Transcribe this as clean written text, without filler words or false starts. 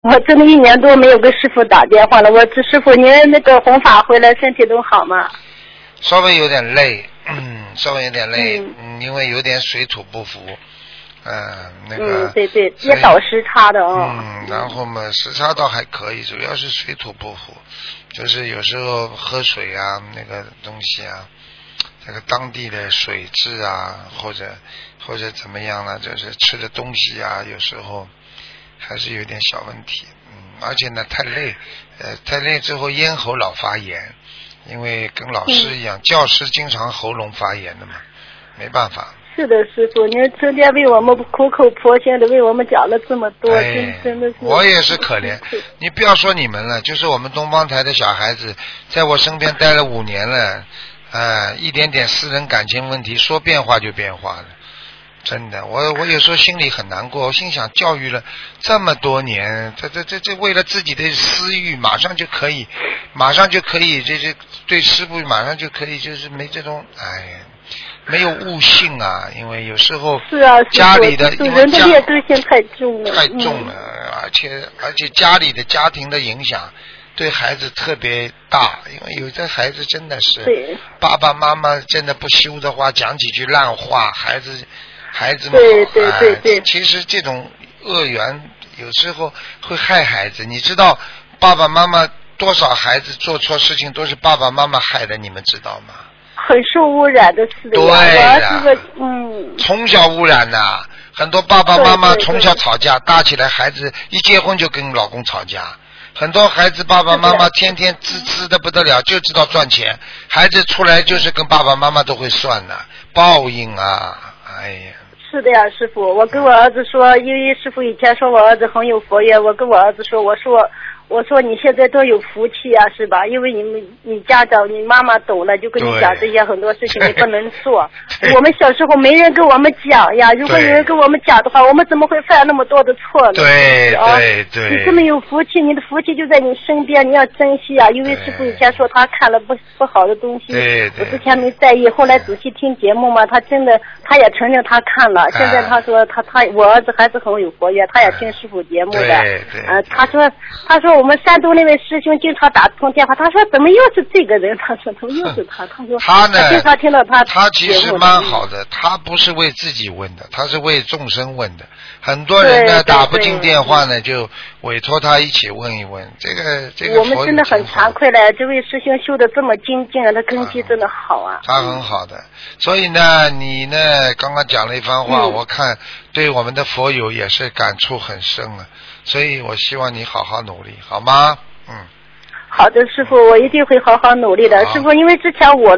我真的1年多没有跟师傅打电话了。师傅，您那个弘法回来身体都好吗？ 稍微有点累，稍微有点累，因为有点水土不服。那个对，也倒时差的然后嘛，时差倒还可以，主要是水土不服，就是有时候喝水啊，那个东西啊，这个当地的水质啊，或者怎么样呢？就是吃的东西啊，有时候还是有点小问题。而且呢，太累之后咽喉老发炎，因为跟老师一样，教师经常喉咙发炎的嘛，没办法。 是的，师傅，您曾经为我们苦口婆心的为我们讲了这么多，真的是。我也是可怜，你不要说你们了，就是我们东方台的小孩子，在我身边待了5年了，一点点私人感情问题，说变化就变化了，真的，我有时候心里很难过，我心想教育了这么多年，这为了自己的私欲，马上就可以，这对师父马上就可以，就是没这种，没有悟性啊，因为有时候家里的人的劣根性太重了， 而且家里的家庭的影响对孩子特别大，因为有的孩子真的是爸爸妈妈真的不修的话，讲几句烂话，孩子们对， 其实这种恶缘有时候会害孩子，你知道爸爸妈妈多少孩子做错事情都是爸爸妈妈害的，你们知道吗？ 很受污染的是的呀，对的， 从小污染的，很多爸爸妈妈从小吵架，大起来孩子一结婚就跟老公吵架，很多孩子爸爸妈妈天天自的不得了，就知道赚钱，孩子出来就是跟爸爸妈妈都会算的，报应啊，哎呀。 是的呀，师傅，我跟我儿子说，因为师傅以前说我儿子很有佛缘，我跟我儿子说，我说你现在多有福气啊，是吧？因为你家长你妈妈懂了，就跟你讲这些很多事情你不能做。我们小时候没人跟我们讲呀，如果有人跟我们讲的话，我们怎么会犯那么多的错呢？ 对， 你这么有福气，你的福气就在你身边，你要珍惜啊。因为师傅以前说他看了不好的东西，我之前没在意，后来仔细听节目嘛，他也承认他看了。现在他说我儿子还是很有佛缘，他也听师傅节目的。他说我们山东那位师兄经常打通电话，他说怎么又是这个人？他说怎么又是他？他说他经常听到他其实蛮好的，他不是为自己问的，他是为众生问的。很多人呢打不进电话呢，就委托他一起问一问。这个我们真的很惭愧了，这位师兄修的这么精进啊，他根基真的好啊。 他很好的，所以呢，你呢刚刚讲了一番话，我看对我们的佛友也是感触很深了。所以我希望你好好努力，好吗？ 好的，师傅，我一定会好好努力的。师傅，因为之前我